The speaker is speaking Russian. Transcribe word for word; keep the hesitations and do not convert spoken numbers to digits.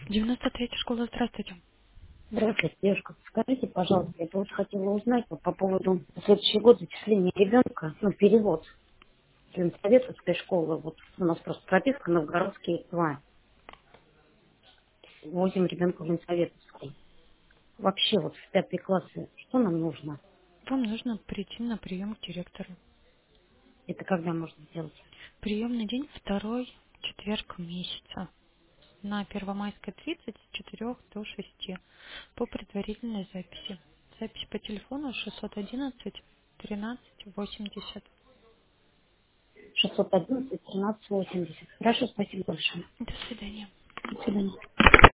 девяносто третья школа, здравствуйте. Здравствуйте, девушка. Скажите, пожалуйста, я бы вот хотела узнать вот по поводу на следующий год зачисления ребенка, ну, перевод Ленсоветовской школы. Вот у нас просто прописка Новгородский два. Возим ребенка в Ленсоветовскую. Вообще вот в пятый классы что нам нужно? Вам нужно прийти на прием к директору. Это когда можно сделать? Приемный день второй четверг месяца. На Первомайской тридцать с четырёх до шести по предварительной записи. Запись по телефону шестьсот одиннадцать тринадцать восемьдесят. шестьсот одиннадцать тринадцать восемьдесят. Хорошо, спасибо большое. До свидания. До свидания.